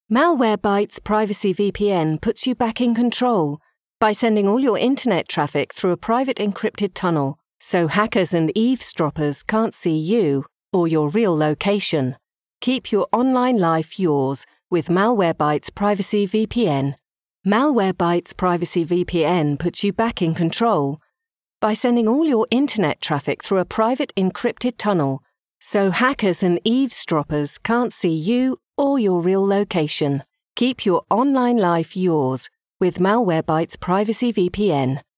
Malwarebytes Privacy VPN puts you back in control by sending all your internet traffic through a private encrypted tunnel, so hackers and eavesdroppers can't see you or your real location. Keep your online life yours with Malwarebytes Privacy VPN. Malwarebytes Privacy VPN puts you back in control by sending all your internet traffic through a private encrypted tunnel, so hackers and eavesdroppers can't see you or your real location. Keep your online life yours with Malwarebytes Privacy VPN.